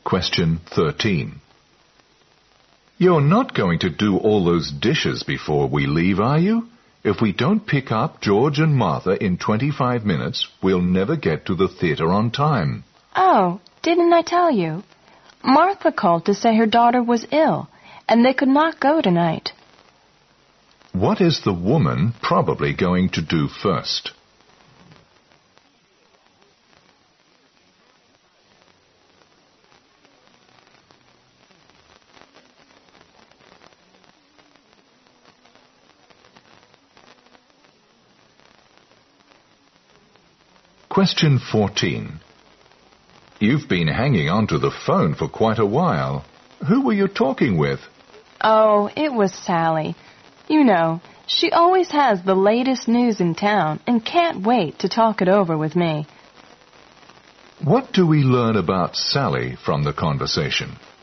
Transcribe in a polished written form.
Question 13. You're not going to do all those dishes before we leave, are you? If we don't pick up George and Martha in 25 minutes, we'll never get to the theater on time. Oh, didn't I tell you? Martha called to say her daughter was ill, and they could not go tonight. What is the woman probably going to do first? Question 14. You've been hanging onto the phone for quite a while. Who were you talking with? Oh, it was Sally. You know, she always has the latest news in town and can't wait to talk it over with me. What do we learn about Sally from the conversation?